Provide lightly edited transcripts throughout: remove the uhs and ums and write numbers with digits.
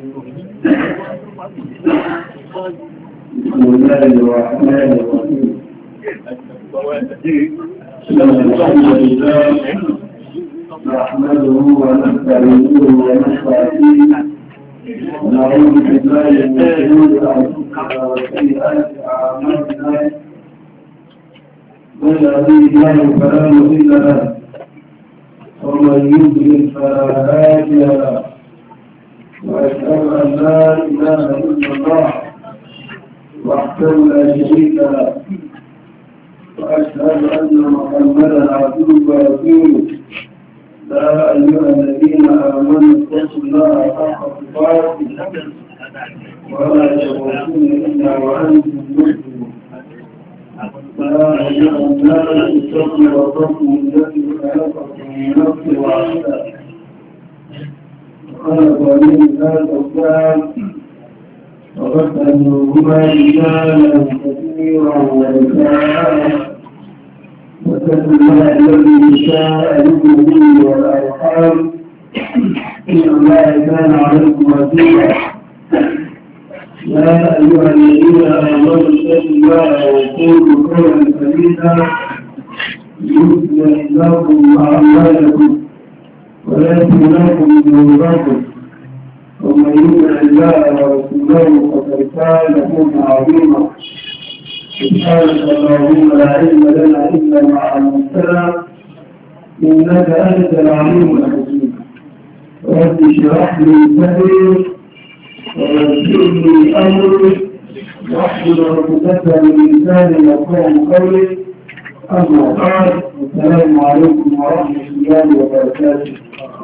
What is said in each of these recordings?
بسم الله الرحمن الرحيم. الحمد لله نحمده ونستعينه ونستغفره ونعوذ بالله من شرور انفسنا وسيئات اعمالنا من يهده الله فلا مضل له ومن يضلل فلا هادي له واشهد ان لا اله الا الله وحده لا شريك له وأشهد أن محمدا عبده ورسوله يا أيها الذين آمنوا اتقوا الله حق تقاته ولا تموتن إلا وأنتم مسلمون يا أيها الناس اتقوا ربكم الذي خلقكم من نفس واحدة وخلق منها زوجها وبث منهما رجالا كثيرا ونساء واتقوا الله الذي تساءلون به والارحام ان الله كان عليكم رقيبا يا ايها الذين امنوا اتقوا الله وقولوا قولا سديدا يصلح لكم اعمالكم ويغفر لكم ذنوبكم ومن يطع الله ورسوله فقد فاز فوزا عظيما سبحانك اللهم لا علم لنا الا ما علمتنا انك انت العليم الحكيم رب اشرح لي صدري ويسر لي امري واحلل عقدة من لساني يفقهوا قولي اما بعد السلام عليكم ورحمه الله وبركاته.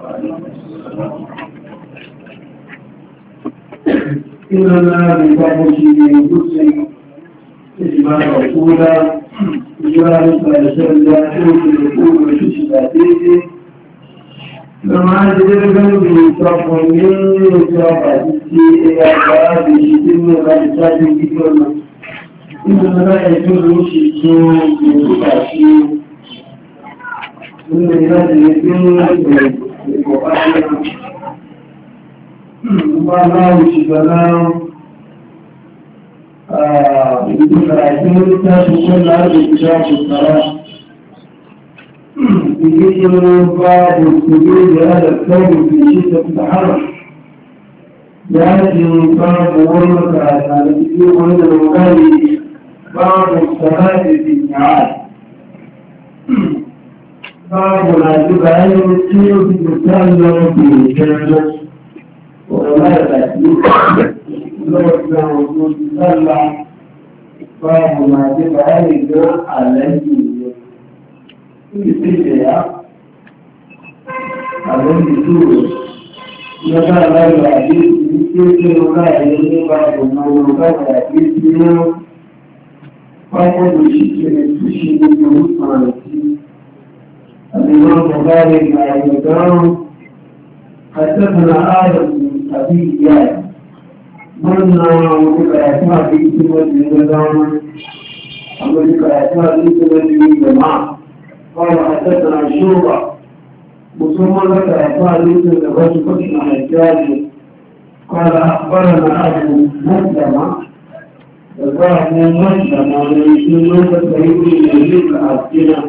إننا بفضل قدس إجماع رسولا إجماع فلسلة يكون بشتاته لما أجدر بتقومين وتقاتي إلى بعض شتم غلطات كثيرة إننا يجوز شتم بتقاتي من هذه القرآن الله سبحانه يقول عزيزي تشكر الأرض كتاب الصلاة يجب بعض السجود هذا الكون في شدة الحرب يأتي بعض ورمك على السجود وإذا المغالي بعض الصلاة في النعال بعض العزيز عين السير في الإسلام يوم في الجنة وما يتأكيد لو كان وجود صلى فهو ما تبعيه عليه يستطيع عليه سورة يقال لا يعجيز يستطيع ولا يجب بعض المولوكا ويعجيز فقد الشيء الشيء المصنع الإمام مبارك ما يقول حدثنا آدم أبي إياد من وذكرتها في سورة النظام وذكرتها في سورة الجماعة قال حدثنا شعبة وثم ذكرتها في سورة الحجاج قال أخبرنا أبو مسلمة وقال من مسلمة وليسلم سيد يزيد الأسكنة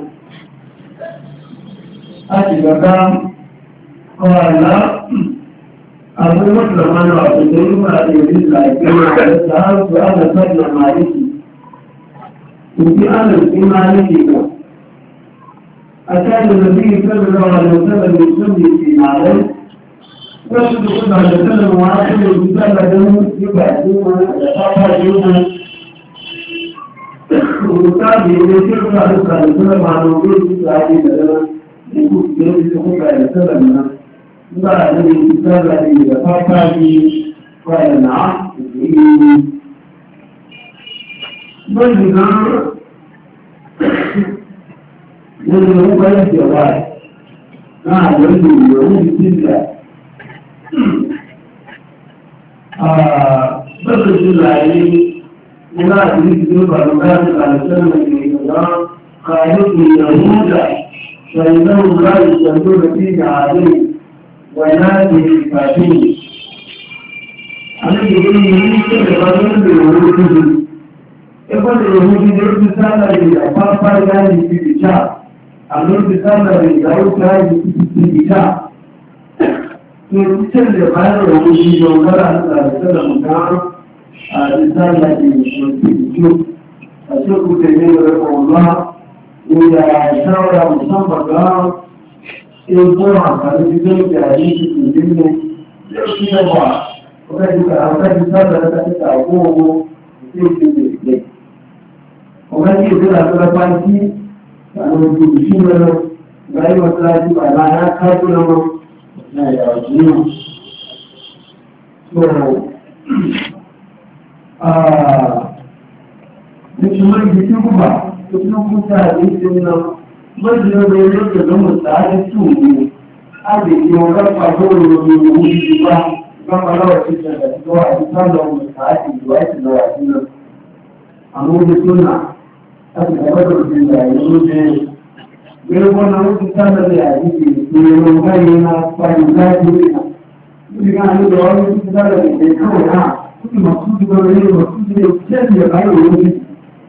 أجل قال أبو مسلم أنا أعطيته ما يريد كما سألت أنا سيدنا مالكي وفي أنا في مالكي أكان النبي صلى الله عليه وسلم يصلي في معلم وشد كل عليه وسلم وعاقل وسلم يبعثون يتطهرون وكان يذكر عليه وسلم عن وجود العديد يقول يقول عليه وسلم بعد الكتابة لفاقه قال نعم بلنا يجب أن الجواب نعم يجب يعود السلة بس السلة عليه ولا تريد تجربة المكان على سلمة الإنسان قالوا يهود فإنهم لا يستندون فيه عليه وينادي الفاتين àmì ìgbésí yìí ṣe ìpàdé lórí ìwòrán tuntun. Ẹgbẹ́ ìròyìn ti lè fi sáàlà ìgbà pápá láti fi ìjà, àmì ti sáàlà ìgbà ó láti fi ìjà. Ní tẹ́lẹ̀ báyọ̀ òun ti yọ ọ̀gára àti àìsẹ́lẹ̀ mọ̀gán àti sáàlà ìṣòro àti òkúté ní ọ̀rẹ́ ọ̀gbá ìyá ìṣàwọ̀ra musamman ga ẹgbọ́n àkàrí ti tó ìjà yìí ti tò nínú lẹ́ọ̀kí ẹwà ọ̀gájú sáàlà láti àwọn owó tí ó ti lè pẹ̀. Ọ̀gájú ìdílé àtọ́lọ́pá sí àwọn ojú ìṣúná lọ, ìgbàlẹ́ mọ́sálásí bàbá akájú lọ́wọ́ náà yàrá ìṣúná. Musulman da ke guba, kuma kuta da yake nuna majiyar da ya rage da mutane tuni, a da ke wakar faruwar da ya wuce ba, gama rawar cikin da zuwa a cikin da mutane da ya da wasu nan. Amma da suna, a da gaba da rufin da ya wuce, gari wannan wuce sanar da ya yi ke yi gari na kwanin zafi ne. Duk da hannu da wani cikin da ya ke kawai na, kuma masu dubar da ya masu da ya ce da ya bayan wuce.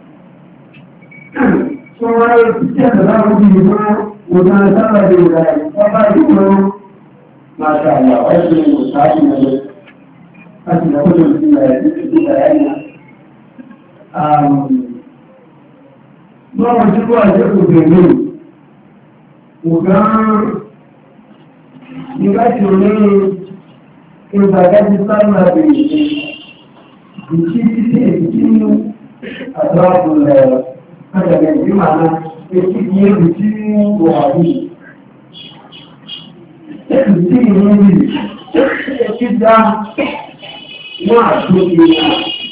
Sọ́wọ́n ìpínlẹ̀ ìdáwó bí ìwé òdán sára lè rẹ̀ ọba ìwé máa ṣàyà ẹ́sùn ìwòsáàtì mẹ́lẹ̀ láti lọ́pọ̀lọ̀ ìpínlẹ̀ ìpínlẹ̀ ẹ̀yà. Lọ́wọ́n tí ó àjẹ́ kò bèèrè ògán nígbàtí ó ní ìgbàgbàtí sára lè rẹ̀ ìkí títí èkí àtàkùn lẹ́rẹ̀. Ada yang mana dia begini wahai, begini kita masuk dia,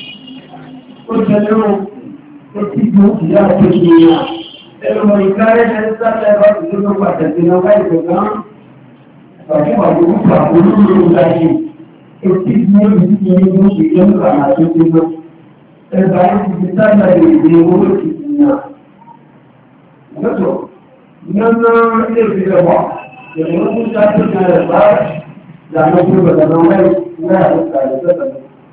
orang itu dia begini. Kalau mereka yang lewat itu pada tindakan itu kan, bagi bagi usaha dulu lagi, dia begini kerana itu. Baik kita dari dulu Betul. Dengan ini tidak baik. Jadi untuk satu cara baik, jangan pun berdanau harus ada.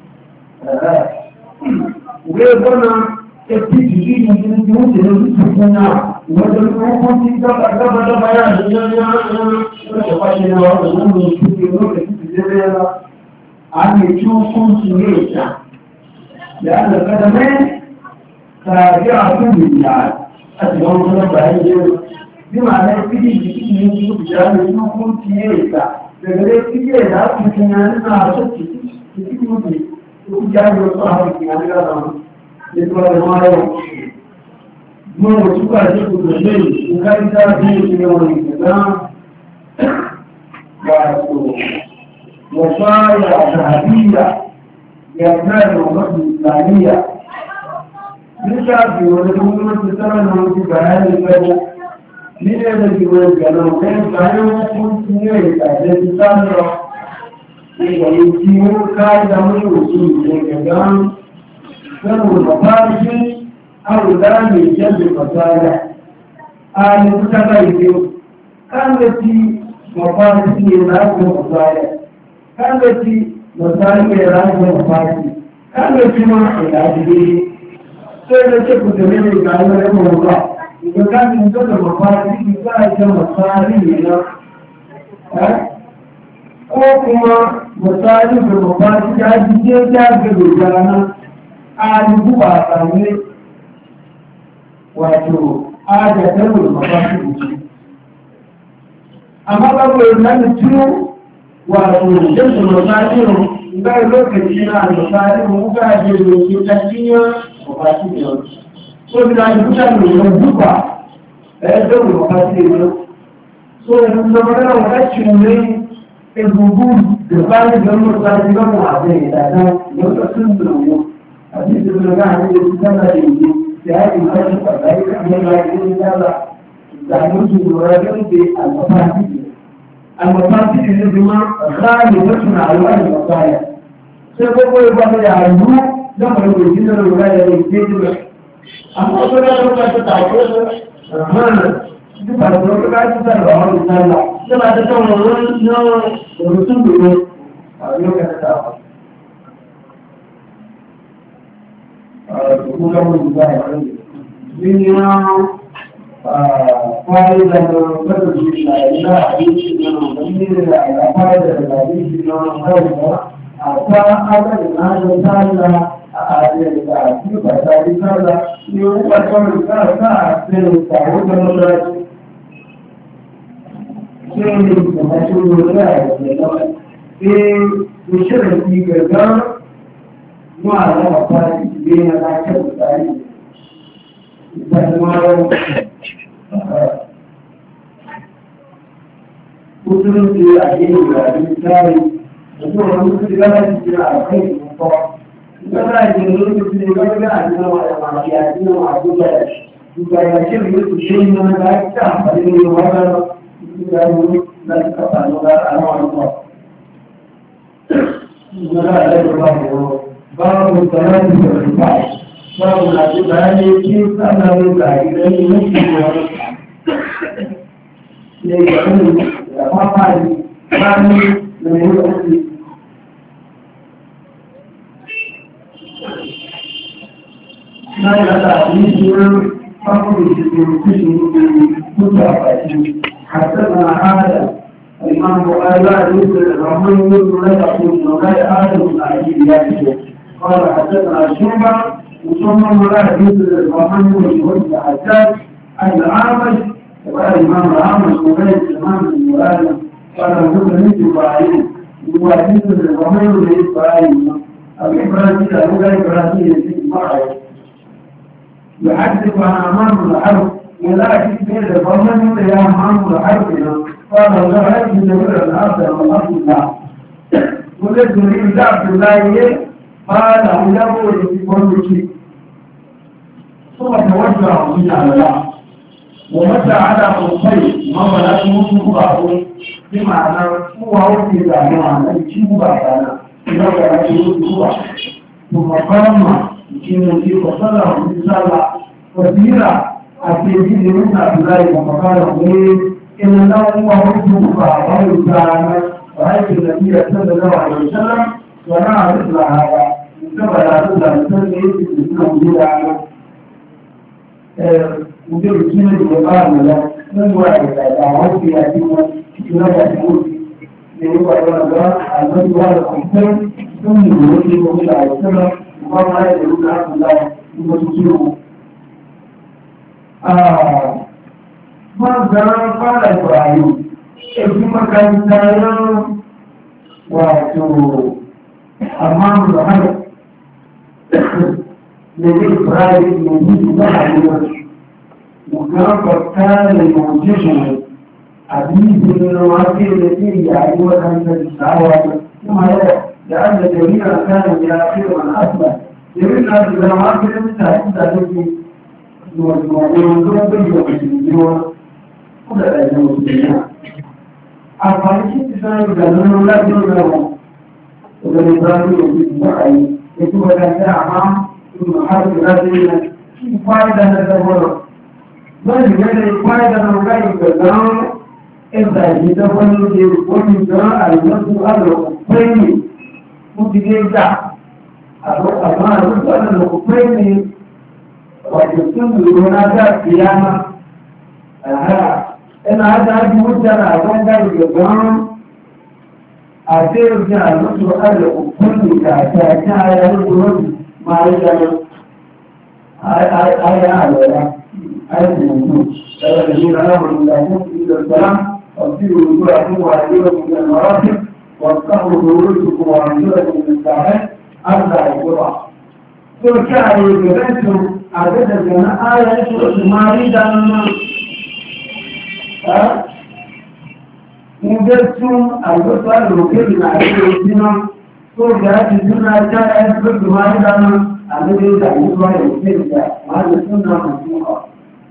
Walaupun ketika ini kita tidak punya, walaupun kita ada banyak dunia seperti orang kita ada cukup sulit. Dan kadang-kadang saya akan bilang. Àtìwọ́n tó lọ́gbà ẹgbẹ́ rẹ̀. Bí màá lẹ́ fídí ìdíkì ní ìlú ìjáde ní ọkùn ti yé ìta, bẹ̀rẹ̀ fídí ẹ̀dá tuntun ya nínú àṣọ tìtìkì òkè tó kú jáde ọ̀tọ́ àwọn ìpìyàn nígbà náà nípa ẹ̀wọ̀n ayọ̀. Mọ́ wọ́n túkà sí gbogbo lẹ́yìn, nǹkan ìdá bí ìpìyàn wọn ìgbẹ̀dá wà tó wọ́n fáyà àtàbíyà yàtọ̀ ìwọ̀n ìsìlámíyà. Nígbà tí wọ́n tó mú ti sára náà ti bàá ní pẹ́lú, nílé ẹgbẹ̀rẹ̀ ìgbẹ̀rẹ̀ ọ̀fẹ́ ìgbàlẹ̀ wọ́n fún ti ní ìtàjẹ́ ti sáàrọ̀ ìgbẹ̀rẹ̀ tí ó ká ìdámọ́lò òṣù ìgbẹ̀gbẹ̀gbẹ̀ sẹ́nu bàbá sí àwòdáàmì ìjẹ́bẹ̀ pàtàkì. A ní kúkàtà ìdí káàkiri tí bàbá sí ìrájẹ̀ pàtàkì, káàkiri tí bàbá sí ìrájẹ̀ pàtàkì, káàkiri tí wọ́n ìrájẹ̀ sai da ce ku tare da ga wani mawuka idan ka ji da mafari ki ka ji mafari ne na ko kuma mafari da mafari ya ji je ta ga dogana a dubu ba same wato a da dawo mafari ce amma ba ko nan tuno wato da mafari ga lokaci na mafari mu ga je ne ta cinya Wakati ni yote. So bila kuta ni mbuka. Ndio wakati ni. So ndio wakati ni ebubu dibali ndio wakati ni mwaze ndio ndio tundu. Hadi ndio gani ni sana ni. Tayari mtu kwa dakika ni ndio زعمت الراجل بالمفاتيح. المفاتيح اللي بما غالبة على المصايا. سبب يبقى يعلمون لما يجينا الولاية يجينا. أما أصلا لما تتعرض رحمن بعد ذلك بعد ذلك الله تعالى لما تتعرض ورسول الله يوم كتاب. kuma mun ba ya rage din ya fara da kada shi na ila hadisi na mun da ya fara da hadisi na mun a ta aka da na da a da shi ba ta yi sallah ne ba ta da ta da ta wajen masallaci sai ne da masu da ya بشرط جدار ما له فرق بين الأكل والتعليم بس ما له وصلوا في الأجيال والإنسان وصلوا في الأجيال والخير والطاعة فلا يجوز في الأجيال عندنا وعلى وعلى وكان يشير شيء من ذلك فإنه هذا لا تقطع ولا أنواع الله باب الصلاة والركوع باب الأجبان كيف أنه الأجبان مسلم ليكون فقط ثاني من الأصل ما يتعلم فقط في حسنا هذا الإمام بخاري الرحمن بن ملك وقال آدم العجيب ياته قال حدثنا شعبة وثم ملك الرحمن بن حجاج الأعمش وقال الإمام الأعمش وقال الإمام المراد قال مسلم بن إبراهيم وحديث الرحمن بن إبراهيم أبي إبراهيم أبو إبراهيم بن معي يحدث عن أمام الحرب ولكن بين الرحمن بن أمام الحرب قال لا يجب أن يقول الأرض والأرض الله ولد من عبد الله قال له يقول شيء ثم توجه من على الله ومشى على خطيه ما ولد مصباح بمعنى هو وفي ذلك يجيب بعدنا إذا كان يقول ثم قام يجيب في وصله من صلى وسيرة أتيجي من عبد الله وقال إن الله وحده فأعطاه تعالى رأيت النبي صلى الله عليه وسلم ونعى مثل هذا كما لا تزال تسمي اسمه بدعا مدير كلمة وقال له من واحد دعوات في أتينا كنا يقول لأنه أولا المسجد هذا الحسين ثم يقول صلى الله عليه وسلم وقال لا يقول عبد الله ثم تسيره ماذا قال إبراهيم ثم كان تعلم أمام الحرب لدي إبراهيم يجيب معه وكان كان يوجهه عزيز من الواقع التي يعيوها عند الدعوة ثم لأن جميعا كان يأخير من أسمى جميعا إذا ما كان مستعد التي يوجهون بالجميع كل الأجنة أفعلت تساعد جنون لا جنون وذلك إبراهيم يجب معي يجب أن تعمى ثم حرب هذه فائدة هذا ذلك فائدة نوعي كذا إذا جدول يقول جاء المسؤول على الخفين متجدع أما المسؤول على الخفين ويكون هناك قيامة إن هذا مدة أظن الجبران أثير جاء المسؤول على الخفين كأتاكا يقول ما يجب الذين آمنوا لا يمكن إلا السلام واغسلوا وجوهكم وأيديكم من المرافق وافتحوا خروجكم وأرجلكم من الكعبين أربع جرعة. فكان يجبنتم عدد الجماعة يشرب مريضا مجدتم البصر الوكيل مع الجنة فوجات الجنة كان يشرب مريضا الذي يدعوه الوكيل وهذا السنة مسموحة.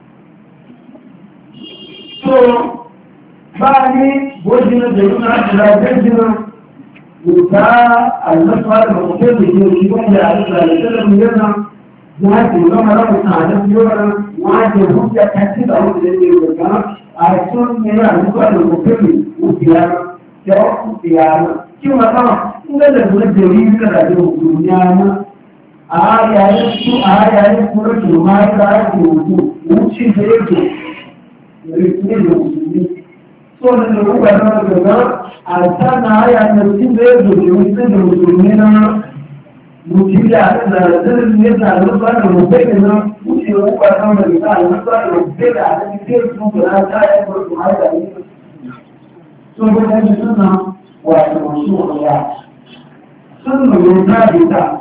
بعدين وجدنا جنون على جنون وكا المسؤول المقيم يجيبون على السلام يرنا وهذه لما رأوا سعادة يورنا وهذه الرؤية كثيرة هم الذين يقولون أرسل من المسؤول المقيم وكيانا جواب وكيانا كما قال إن الذين يجريون كذا يقولون yayin kuma ke ma da ake wuce wuce da yake rikin da musulmi so da ruwa na daga a sana yayin da wuce da musulmi na mutum da zarzar ne da rufa da rufe da na wuce ruwa na daga a rufa da rufe da a cikin su da ta yi kurku har da ne so da yanzu suna wato masu ya sun rubuta da ta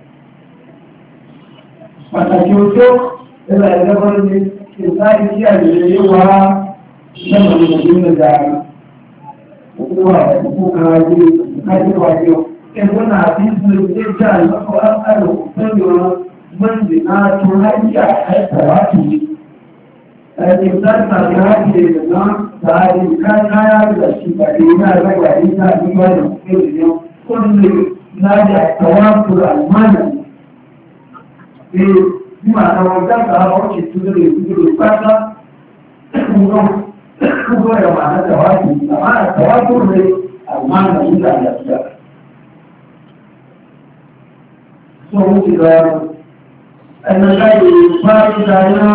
pàtàkì ojú ẹgbẹ́ ẹgbẹ́ ní ìsáàkì tí àjẹ́lẹ̀ yóò wá lẹ́mọ̀ ní ọdún mẹ́ta òkú kan ajé ẹgbẹ́ náà tí ìsìnkú tí ó jà lọ́pọ̀ àpàlò pẹ̀lú mọ́ndì náà tó láyé àìsàwá tì í ẹgbẹ́ ìsáàkì àti àjẹ́ ìrìnà tààrí káyà da shi pàdé náà lọ́gbà nígbà nígbà ìrìnà tó lè láyé àìsàwá tó àlùmánà bí màá tàwọn jágbà ọ̀ṣẹ̀ tó lè dúró pátá gbogbo ẹ̀rọ máa tàwátì àmá àtàwátì rẹ̀ àmá nàìjíríà àyàfíà tó ń ti lọ ẹ̀nà láyé bá ìdáyà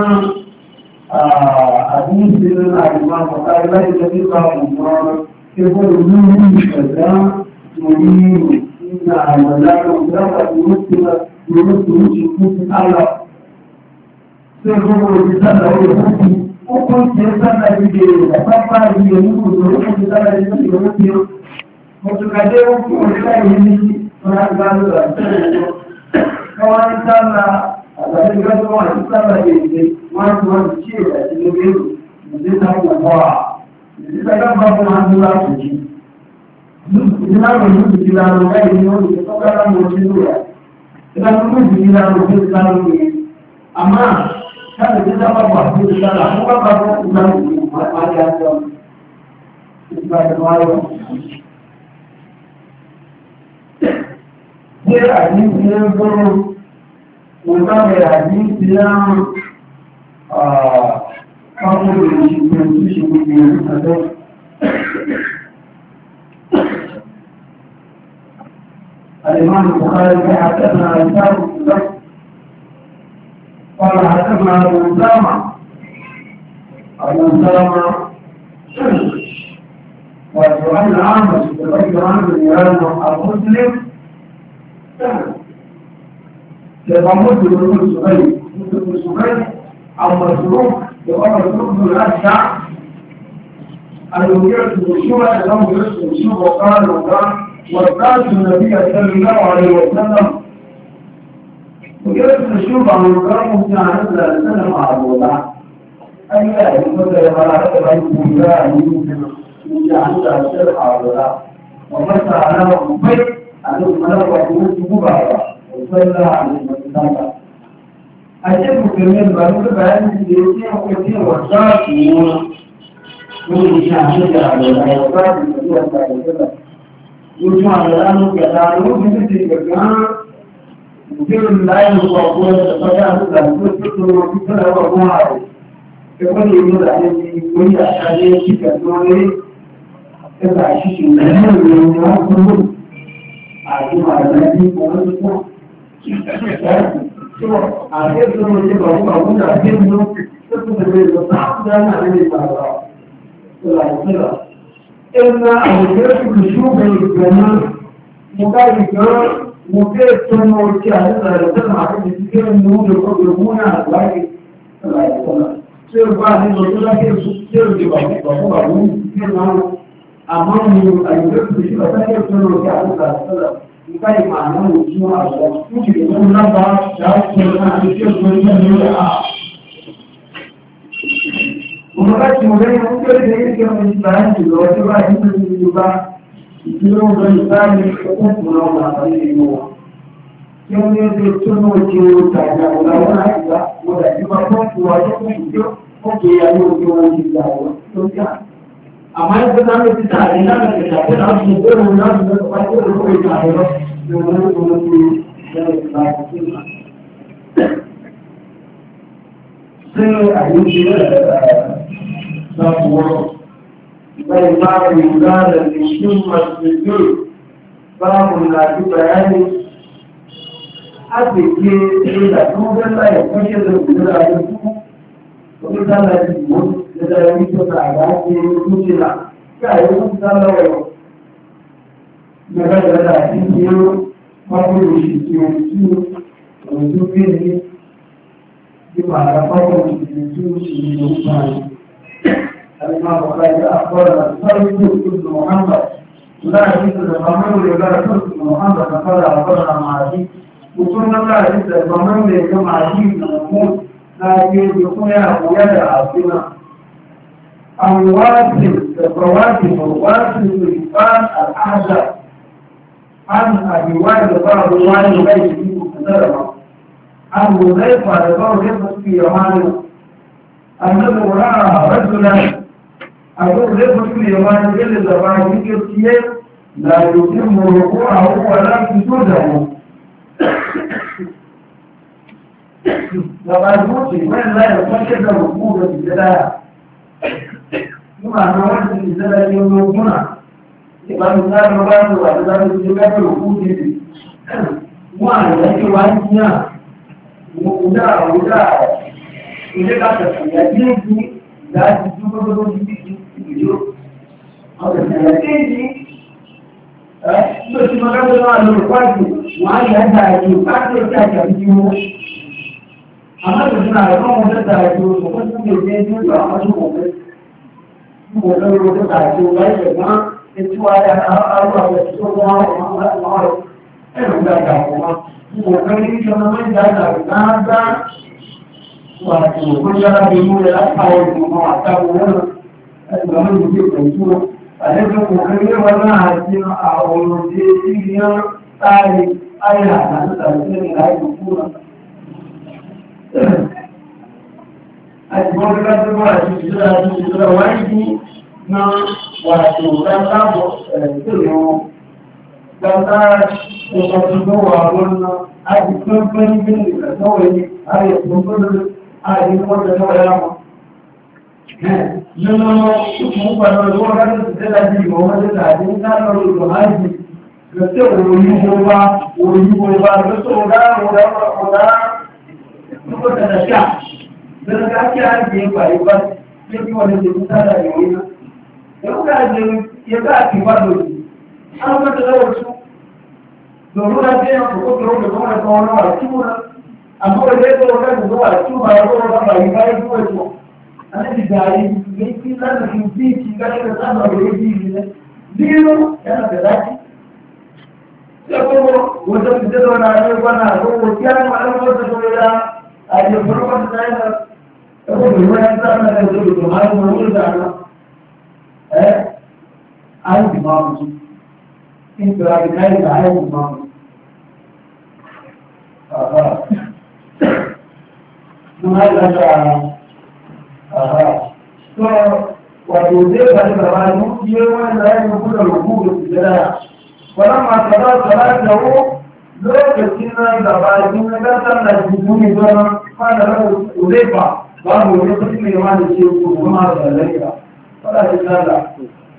àdúgbò àdúgbò àmọ̀ká láyé tó nípa ọmọ ẹgbẹ́ olú ìṣẹ̀dá torí ìgbà àmọ̀lá ọ̀gbọ́n lóríṣiríṣi fún ti àlọ́ tí ó gbogbo òbí sábà ó lè fún ti ó kún tí ó sábà ìdè rẹ̀ pápá ìdè nínú ìlú ó ti sábà ìdè nínú ìlú tí ó mọ̀tòkàdé ó kún òṣìṣẹ́ yìí ní ọ̀nà ìgbàlódé àtẹ́lẹ̀ káwọn ní sábà àgbàdo ìgbàlódé wọn àti sábà ìdè wọn ti wọn ti ṣí ìrẹ̀ àti lóbẹ́rù ìdí sábà wà ìdí sábà bá fún wọn ní láti jì ìdí láwọn ìlú ti di lánàá láì ní wọn ìdí tọ́ka láwọn ìlú rẹ̀ ìdájọ́ méjì ní ìlànà òfin ìlànà òfin àmá káàkiri tí sábà wà fún ìlànà àwọn bàbá fún ìlànà òfin àti àjọ ìgbàjọ ayọ̀. Ṣé àdínkì ń gbọ́rọ̀ òǹkàwẹ̀ àdínkì láàrùn káwọn olùṣègbè tó ṣe gbogbo ìrìnàjò الإمام البخاري حدثنا إنسان قال حدثنا أبو أسامة وسؤال عامة تغير عنه الإيران المسلم تضمد بن سهيل أو مسروق يقول مسروق بن الأشجع أن يجرد بالشوى أنه يرسل بالشوى وقال وقالت النبي صلى الله عليه وسلم وجلس الشوف عن الكرم في عن الله سلم على الله أي لا يمكن أن يملك بين الله من عن الله سلم على الله ومسى على مبيت أن الملك وقوت مبارك وصلى عليه وسلم أجل كمين بانك بأن يسير وكثير وصاك من شاهد على الله وقال النبي صلى الله عليه وسلم ojú àyàránú kẹta ló fi títí gbẹ̀gbọ́n ìgbèrò láyé ọgbọ̀n ẹ̀sọ̀tọ́jà àtúgbà tó tó tó títọ́lẹ̀ ọgbọ̀n ààrẹ ẹgbẹ́ lè ní ìlànà ti orí àṣàlẹ̀ ìkẹ̀ tó rí ẹgbà ìṣíṣẹ́ ìlànà ìrìn wọn kúrò àti màrẹ̀ ní ọdún tó àti tó ń ṣe bàbá àbúrò àti ìlú tó tó tẹ̀lé lọ sáà náà ní ìgbàgbọ́ إن أوجدت كشوف الجنة مكاركة مكاركة موجهة لتسمع كثير من نور القدرون على الله سير بعض الرجل سير جبهة وهو أبوه كثير معه أمامه أوجدت كشوف كثير من موجهة لله مكارك معناه وجوه الله يمكن أن نبع شعب سيرنا كثير من موجهة Umakati mwenye mkele zaidi kama mjibaji wajiba hizo zijuba ikiwa mwenye kukumbuna habari mwa kionyesha tuno kiutaja unaona hapa unajiba kwa wajibu kwa hiyo ndio ndio ambaye kuna mtu tayari na mjibero unaanza kwa hiyo kwa hiyo باب يزال الشمة السجود باب لا بيان àgbègbè ìlà tó ń bẹ́ láyé fún ṣe lè wù lọ́la ní fún onídàlá ìdìbò lọ́la ní tó ta àgbà ṣe ojú ṣe là kí àyè ó ti dá lọ́wọ́ ìgbàgbọ́dọ̀ àti ìṣe wọ́n fi òṣìṣẹ́ ojú òjú bí ní ìgbà àpapọ̀ òṣìṣẹ́ tó ṣe ní ojú báyìí. الإمام البخاري أخبرنا ثابت بن محمد لا حديث الإمام ولا ثابت بن محمد قال أخبرنا معاذ وكنا لا حديث الإمام لكم عزيز بن محمود لكن يكون أبويا عاصمة الواصل الرواتب الواصل الإنسان الأحدث عن أبي وائل قال وائل غير فيه كثيرا عن حذيفة قال يثبت في يمانه أنه رأى رجلا أقول لكم في اليوم جل زمان كثير لا يتم ركوعه ولا سجوده لما يقول من لا يفكر ركوع الجلالة كما نقول في الجلالة يومنا إذا كان ربنا وإذا كان ركوع ما يجي وانيا ودا ilé kàtàkì ìyàjí èjì láti dúró lórí ìdíjó ọ̀pẹ̀sẹ̀ ìyàjí èjì ló ti mọ́ká tó náà lórí pàtó wọ́n á yà dà èjì pàtó tí a jà ní owó àmọ́tòsí náà ẹ̀kọ́ wọn tẹ́ta èjì oṣù fún tí ó jẹ́ ní ìjọ àwọn tó wọ́n fẹ́ tí wọ́n fẹ́ lórí tẹ́ta èjì oṣù láì ṣẹ̀gbọ́n etí wa yà àwọn àwọn ẹ̀sùn tó wọ́n ẹ̀rù gbàgbà wọn wọ́n fẹ́ ní ìjọba mẹ́ta dáadáa wato kun yara da yi da kawo kuma a ta wani al'amari da ke kwanto a daga kokarin wannan hajjin a wani jirgin tsari aina na su tsarki ne na yi kuna a cikin kasar ba a cikin jira wani na wato dan labo tsiro dan ta kokarin zuwa wannan a cikin farin da kawai a yi kuma ààrẹ ìwọ́n tẹ̀lé ọ̀rẹ́ wọn. Nínú ìpàdé ọjọ́ ọ̀rẹ́ ti tẹ́lá bí ìwọ̀n wọ́n tẹ́lá àti ní káàkiri ọjọ́ láìsí lọ́tẹ́ òyìnbó wa lọ́tọ́ ọ̀dá nígbò tẹ̀lá ṣá. Lọ́tọ́ ká kí á jẹ́ ìgbà ìgbà tí ó kí wọ́n lè ṣe fún sáàdà ìwé náà. Ẹ̀kú ká jẹ́ yẹ káàkiri wá lòdì. Àwọn mẹ́tẹ̀ lọ́wọ́ tún. Lòrú láti ẹ̀yàn kòkó tó rọ̀ lọ́wọ́ akwai da yake wajen zuwa tuba ya zuwa ba yi bayan zuwa to an ji gari ne ki zan da kin ji ki ga da zan da yi ne biyu yana da zaki sai ko wajen da da na ne bana ko ya ma an ko da da a ji farko da yana ko da wani zan da zuwa to har mu da na an ji ma mu in da kai da ai mu ma wato zai faɗi gaba duk yi wanda ya yi kuna rubu da sujada wannan masu ba su ba da wo lokacin na gaba jin na gasar da jikin ne zama fada na uzefa ba mu yi kusa mai ma da ce ku kuma da lafiya fada shi tsada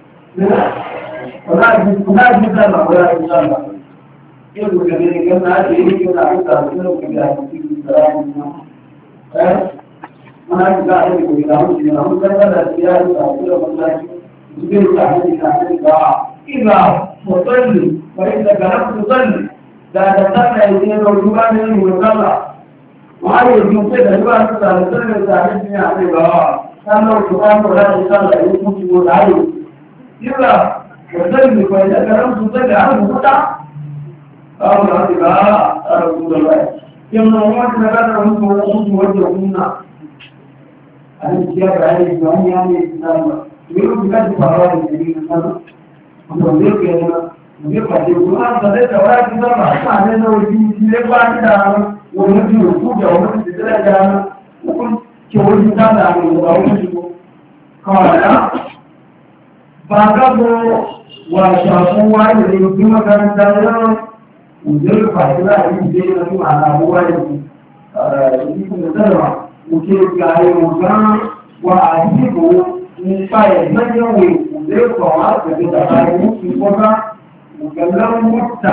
kuna ji tsada kuna ji tsada yau da gani gana ake yi yana aika da yau da ya fi tsara mana juga ada di dalam sini, namun saya dia sudah mengaji, juga ada di sana. Ila musalli, mereka dalam musalli, dan datang dari sini juga ini musalli. Wahai jumpa dari mana sahaja sahaja ini ada bawa. Kalau Tuhan orang musalli itu mesti musalli. Ila musalli, mereka dalam musalli ada musalli. Kalau nanti ada musalli. Yang nomor negara untuk wajibnya. Ada siapa yang banyak yang sama. Itu bukan sebarang jadi sama. Mungkin kerana mungkin pada Tuhan pada orang kita bahasa ada di lepas dalam orang itu jauh tidak jalan. Mungkin jauh kita dalam orang itu. Karena bagaimana wajah semua ini cuma kerana dalam ujian fasilah ini dia nanti mana buat ini. Ini benar. Mungkin gaya orang wajib upaya menyewi untuk soal ketika ini kita bukanlah mudah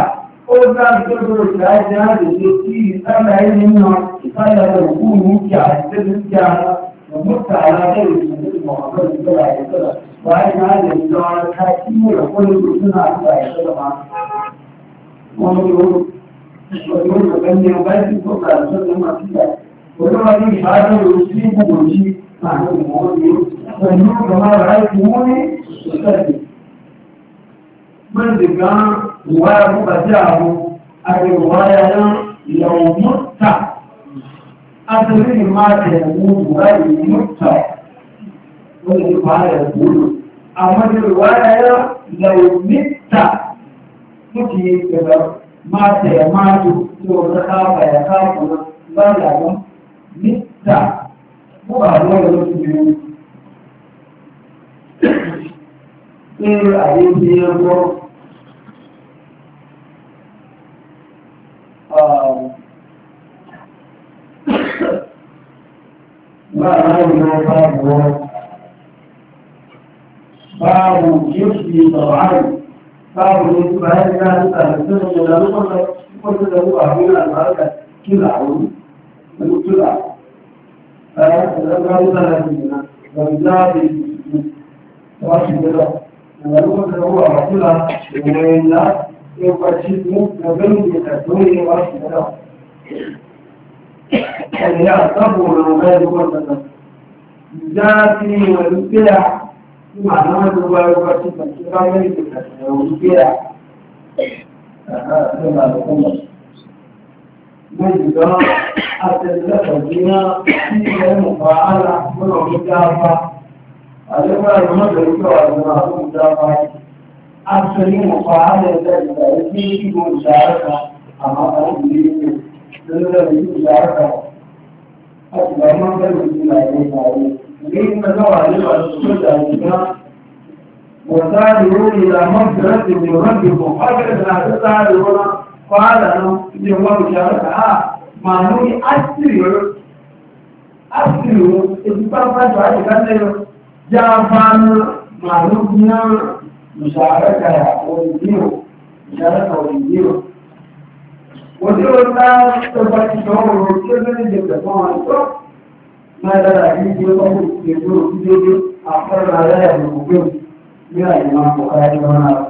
ó dá gbogbo ìdájọ́ àdèdè tí ìsáàlà ẹni náà ìsáàlà òkú ní ìjà ìdẹ́lú ìjà ọmọta alábẹ́rẹ̀ ìṣẹ̀lẹ̀ ọ̀pọ̀ ìjọba ìjọba wáyé náà lè lọ ká sí ìrọ̀pọ̀ lórí ìṣúná àgbà ìjọba wọn ni ó ọ̀pọ̀ ní ọba ìsìn tó kà lọ́sọ̀rọ̀ máa fi gbà olówó ní ìbáraẹ̀ lórí sí ìgbòho yìí àwọn ìmọ̀ ní pẹ̀lú ọmọ rẹ̀ ti mú ní ìṣẹ̀lẹ̀ mẹ́rin gan ìwáyà fún bàtí àwọn àgbẹ̀wáyà náà ìyàwó mọ́ta asali ma da mu bai mutta wani ba ya gudu amma da riwaya ya law mitta kuke daga mata ya matu to da kafa ya kafa ba ya ga mitta ko ba ruwa da su ne a yi ya go babu yusuf طبعا babu yusuf bayan ya rika da sirrin da lokacin da da ruwa ne albarka kila wuri da kila bayan da ga ruwa da kila da zabi wasu da da lokacin da ruwa kila da ya ya kwaci mu da gani da dole wasu da يعني يعتبر غير مرتبط ذاتي والبدع معنى ما هو يوصف الكلام والبدع كما نقول مجد أتلفظنا في المفاعلة والمجافة أجمع المدرك والمجافة أكثر مفاعلة ذلك في مشاركة أمام المدينة وسارعوا إلى مغفرة من ربكم أجل لا تسارعون قال لهم إن الله مشاركة ما نوي أسروا إذا فاتوا كان جافان ما نوي مشاركة ويديروا مشاركة ويديروا وجودنا تبكيهم وكذا جدهم ما لا يجوز يجوز أخر على المقيم يا إمام بخاري وانا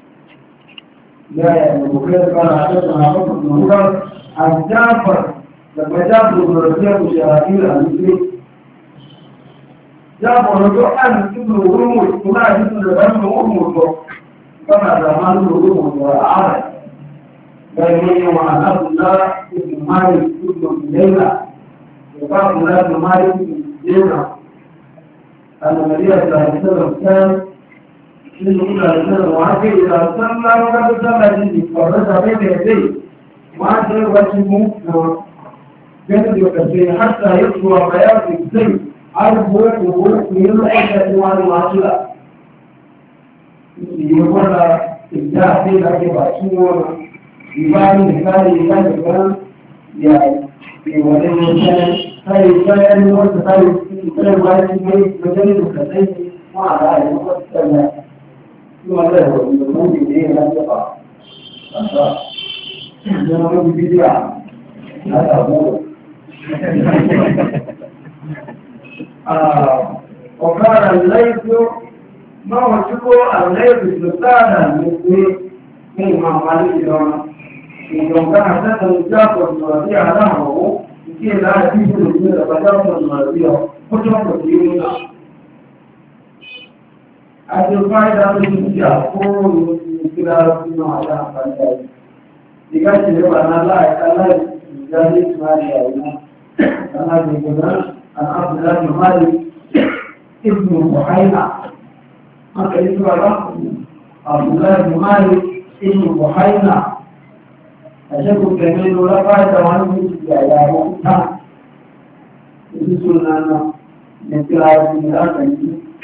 يا إمام بخاري وانا حدثنا أبو بكر عن جعفر لما جعفر بن ربيعة وشهاديل المسلم جعفر رجع عن ابن غرمه وما ابن غرمه كما زمان غرمه وعارف بيني وعن عبد الله بن مالك بن ليلى وعبد الله بن مالك بن ليلى أن النبي صلى الله عليه وسلم كان من صلى الله عليه وسلم وعافي إذا صلى وقد صلى جدي فرد بين يديه وعافي وجهه جنب يكفيه حتى يطلع بياض الزيت عرفه من الحكة والمعصلة يقول إبداع في ذلك بأسوه يبان مثالي كان يعني ولن يكون هاي كان وقت هاي كان واحد مجال كذا ما على وقت كذا ثم له من يديه لا يقع جنوب البدع هذا هو وقال الليث ما هو شكو الليث سلطانا من ما مالك إذا كان حسنا جعفر بن ربيعة له يصير لا يجوز من جعفر بن ربيعة كتب كثيرين. هذه الفائدة من جعفر من كلامنا على أقل. لكن أنا لا يجوز مالي أنا يقولون أن عبد الله بن مالك ابن بحيرة. ما كان يقول عبد الله بن مالك ابن بحيرة. أشكو كمين ولا فائدة وعنه يا مؤمن يسولنا نتلاقي من الأرض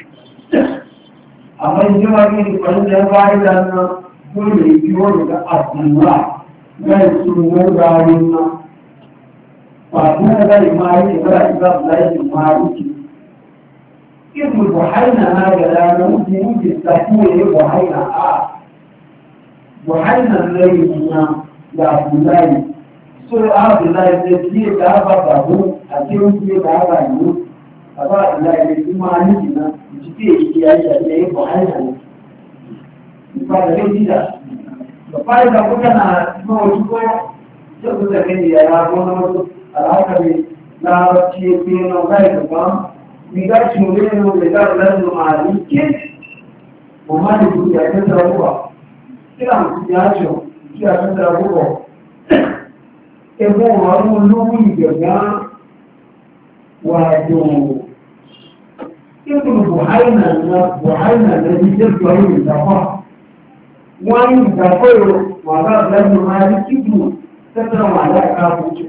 أما الجوابين فإن فائدة أن كل يجور عبد الله لا يسولنا دارنا فأنا لا يمارس ولا يبقى لا يمارس ابن بحينا هذا لا نمكن تستحيل بحينا بحينا الليل da Abdullahi. So Abdullahi ṣe tí èdè àbàbà mú àti oúnjẹ èdè àbà ìlú. Bàbá Abdullahi ṣe tí máa ní ìdìnnà ìdíkè èdè àìsàlẹ̀ ẹ̀kọ́ àìsàlẹ̀. Ìpadà lé jíjà. Bàbá ìdàkúnjà náà mọ ojúkọ́ tí ó tẹ̀lé ní ẹ̀rọ agbọ́nmọ́tò alákàlẹ̀ láàárọ̀ tí ó fi ń lọ báyìí lọ́gbọ́n. Nígbà tí mo lé nínú ìdá ìlẹ́nu àrí ké, mo máa lè fi àtẹ́tẹ́ ọkọ̀. Kí àwọn ti àjọ kí àtẹ́tẹ́ ọkọ̀? Ẹgbọ́n ọdún olówó ìgbẹ̀gbọ́n wà dùn. Kí ni Buhari náà lẹ́bí jẹ́ ìgbàlú ìgbàpá? Wọ́n ń ìgbàpá èrò wà láti lẹ́nu àrí kíkù tẹ́tẹ́ wà láìka àbújù.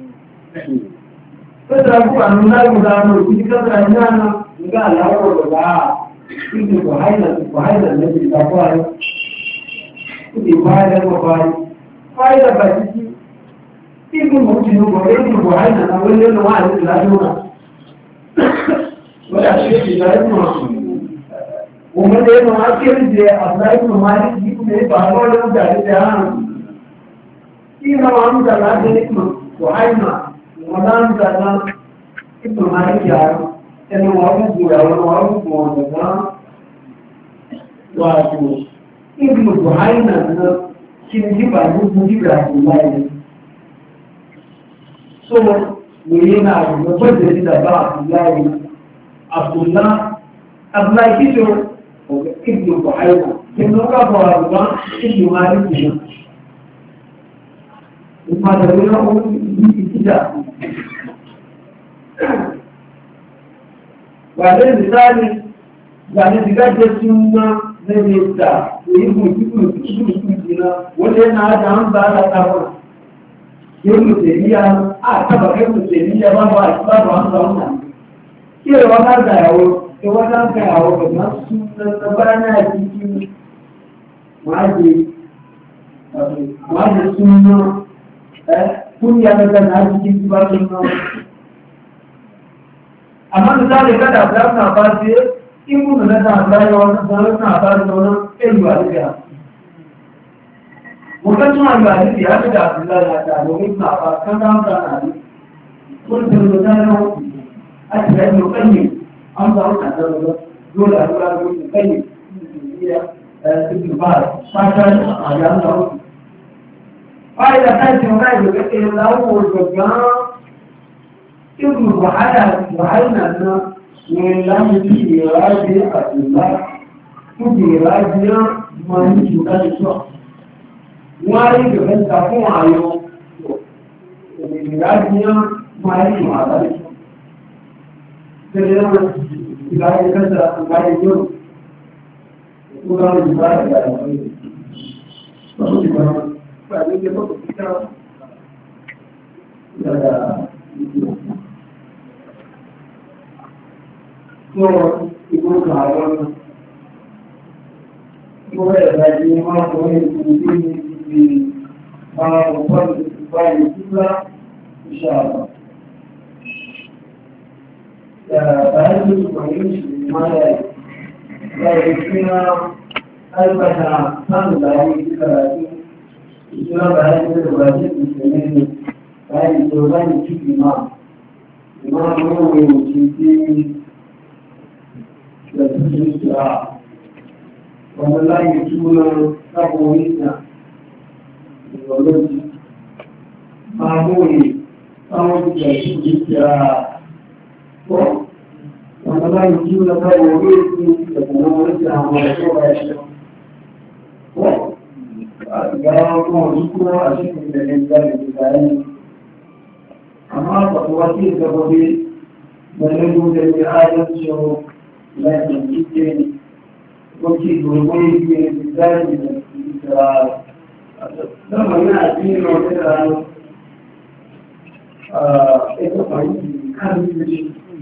Tẹ́tẹ́ ọkọ̀ àrùn láìwòdà àmọ́ ìpínlẹ̀ kẹta ìyáná nígbà àláwọ̀ ọ̀dọ̀lá kí ni Buhari náà lẹ́bí ìgbàpá rẹ̀. Kí ni Buhari lẹ́bí fáìlà bàtìkì ibi mo ti lò wọlé ní Buhari náà wọlé lẹ́nu wà ní ìlàjọ́ náà. Wọ́n yà ṣe ìlàjọ́ náà. Wọ́n lé nu akéwì jẹ àbúráìmù máa ní ìdíkùn ní bàbá lọ́wọ́ jáde jẹ àrùn. Kí ni wọ́n ń gbà láti ní Buhari náà? Wọ́n náà ń gbà náà ìpò máa ní ìyá ẹni wọ́n ń gbòòrò àwọn wọ́n ń gbòòrò ọ̀dọ̀ náà. Wọ́n á jù ibi Buhari náà náà kí ni jíba gbogbo jíba àbúrò láyé. So, wòye náà lọ gbọ́dọ̀ sí dàbá Abdullahi kíjọ ọ̀gá ìlú Buhari kí ló ká bọ̀ àrùbá ìlú máa ní ìlú. Ìpàdé náà ó ní ìdíjà. Wà lẹ́yìn ìsáàlì, wà ní ìdájẹ́ tí ó ná lẹ́yìn ìta, èyí kò ìdíkùn wọ́n lé náà dá ń bá látàwọn. Yóò tẹ̀lé àtàbàkẹ́ kò tẹ̀lé bábá àtìbábà ń sọ náà. Kí ẹ̀rọ bá gbàyàwó, ẹwọ́n náà gbàyàwó bẹ̀rẹ̀ sún lọ́gbàrá náà jí kí wọ́n á jẹ sún náà fún ìyàmẹ́ta náà jí kí bá tún náà. Àmọ́ ní sáré kádà àbúrá náà bá ṣe kí mú nà lẹ́ta àbúrá yọ ọ́nà náà bá ṣe ọ́nà èlù àdíjà. Mungkin ada di dia tidak ada mungkin apa kan pun sebenarnya ada yang mungkin ambil ada dua mungkin dia itu bar pasal ada yang tahu. Pada saat kita juga tahu juga itu bahaya nana melalui dia adalah itu dia mana juga itu. Wọ́n rí ìgbẹ̀fẹ́ta fún ààyò ìrìnàjíyàn máa rí ìwọ̀n àbáyé. Tẹ́lẹ̀ náà ìgbàyé kẹta ìgbàyé yóò tó bá rí ìgbàyé ìgbàyé ìgbàyé. Wọ́n ti gbọ́nà pẹ̀lú ilé mọ́tò kíkà ìgbàyà ìgbàyà. Tó ìgbókà àwọn ọmọ. Ìgbókà ìgbàyé máa tó ní ìgbàyé وقال الإسبوع الكبرى إن شاء الله. فهذه الإسبوعين ما لا يكفينا ألبسنا صلى عليه إسلام هذه الواجب المسلمين هذه الدولان في إمام هو يمشي لتسجيل ومن لا يكون تقوينا ìrọ̀lọ́dún máa mọ́rin táwọn ìjẹ̀ ìjẹ̀ pọ̀ wọn bá yìí jí lọ bá orí ètò ìjẹ̀kùn orí ti àwọn ẹ̀ṣọ́ ẹ̀ṣọ́ pọ̀ ìgbà ọmọ òṣùkú àṣíkò ìrẹ̀lẹ̀ ìgbàlẹ̀ ìgbà ẹni àmọ́ àpapọ̀ wá sí ìjọba bí pẹ̀lú ẹgbẹ̀ ààrẹ ṣọ lẹ́yìn ìjẹ́ ó kí ìgbòho ìgbẹ̀ ìgbàlẹ̀ ìgbà lọ́mọ náà tí ní ọdún ra ẹgbẹ́ pàdé káàkiri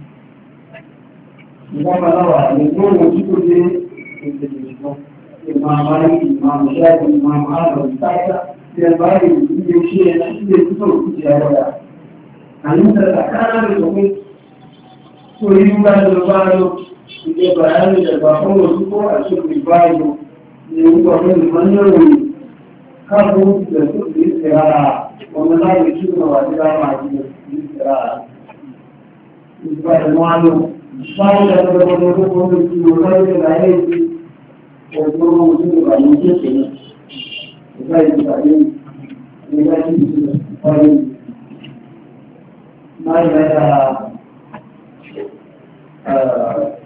ìwọ́n láwà ní gbọ́nà tí kò dé ìgbẹ̀lẹ̀ ìgbọ́n ìmọ̀ àmàrí ìmọ̀ àmàṣẹ́ ìmọ̀ àmàrà ìtàkà tí ẹ bá rí ilé iṣẹ́ ilé títò ìtì ẹ̀rọ̀dà àníṣẹ́ta káàkiri sọ pé tó yí ń bá jọ bá lọ ìjẹba ẹ̀rọ ìjẹba fún òṣùpọ̀ àti ìbáyọ ní orúkọ fún ìmọ̀ ní òòrùn kabu da su yi tsirara wanda za mu ci gaba wa gida ma ji da su yi tsirara ba da malo ba da da wani rukun da su yi da aiki ko kuma mutum da ba mu ce ne da yi da yi da yi da fari mai da